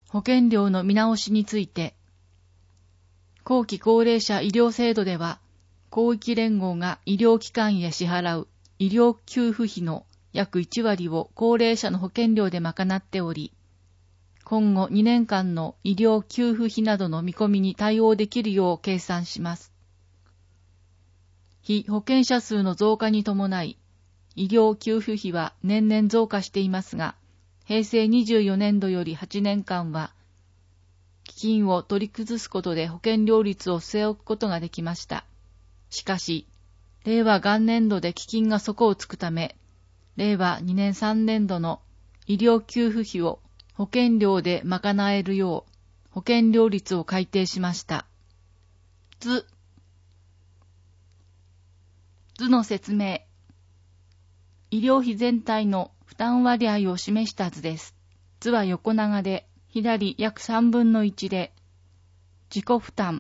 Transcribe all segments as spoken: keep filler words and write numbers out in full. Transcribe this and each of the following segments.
保険料の見直しについて、後期高齢者医療制度では、広域連合が医療機関へ支払う医療給付費の約いちわりを高齢者の保険料で賄っており、今後にねんかんの医療給付費などの見込みに対応できるよう計算します。被保険者数の増加に伴い、医療給付費は年々増加していますが、へいせいにじゅうよねんどよりはちねんかんは、基金を取り崩すことで保険料率を据え置くことができました。しかし、れいわ元年度で基金が底をつくため、れいわにねんさんねんどの医療給付費を保険料で賄えるよう保険料率を改定しました。図。図の説明。医療費全体の負担割合を示した図です。図は横長で、左約さんぶんのいちで、自己負担、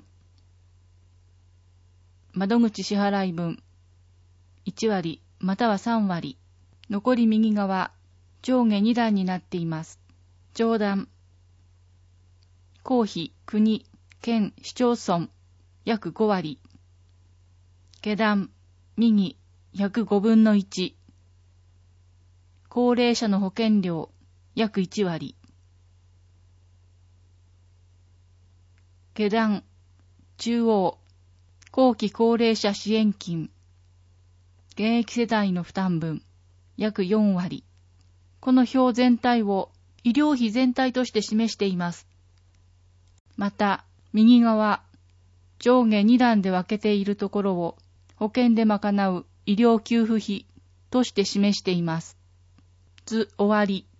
窓口支払い分、いちわりまたはさんわり、残り右側、上下に段になっています。上段、公費、国、県、市町村、約ごわり、下段、右、約ごぶんのいち、高齢者の保険料、約いちわり、下段、中央、後期高齢者支援金、現役世代の負担分、約よんわり。この表全体を医療費全体として示しています。また、右側、上下に段で分けているところを保険で賄う医療給付費として示しています。図終わり。